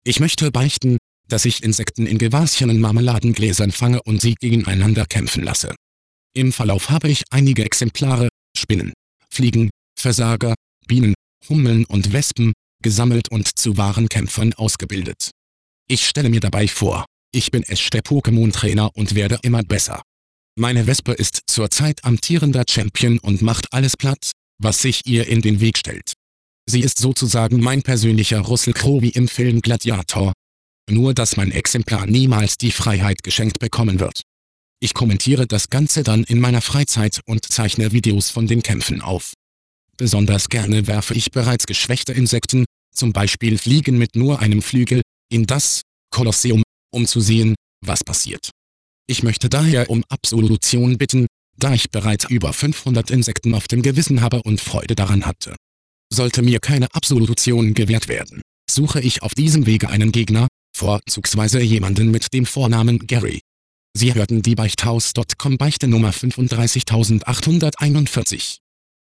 Ich möchte beichten, dass ich Insekten in gewaschenen Marmeladengläsern fange und sie gegeneinander kämpfen lasse. Im Verlauf habe ich einige Exemplare, Spinnen, Fliegen, Versager, Bienen, Hummeln und Wespen, gesammelt und zu wahren Kämpfern ausgebildet. Ich stelle mir dabei vor, ich bin der Pokémon-Trainer und werde immer besser. Meine Wespe ist zurzeit amtierender Champion und macht alles platt, was sich ihr in den Weg stellt. Sie ist sozusagen mein persönlicher Russell Crowe wie im Film Gladiator. Nur dass mein Exemplar niemals die Freiheit geschenkt bekommen wird. Ich kommentiere das Ganze dann in meiner Freizeit und zeichne Videos von den Kämpfen auf. Besonders gerne werfe ich bereits geschwächte Insekten, zum Beispiel Fliegen mit nur einem Flügel, in das Kolosseum, um zu sehen, was passiert. Ich möchte daher um Absolution bitten, da ich bereits über 500 Insekten auf dem Gewissen habe und Freude daran hatte. Sollte mir keine Absolution gewährt werden, suche ich auf diesem Wege einen Gegner, vorzugsweise jemanden mit dem Vornamen Gary. Sie hörten die Beichthaus.com Beichte Nummer 35841.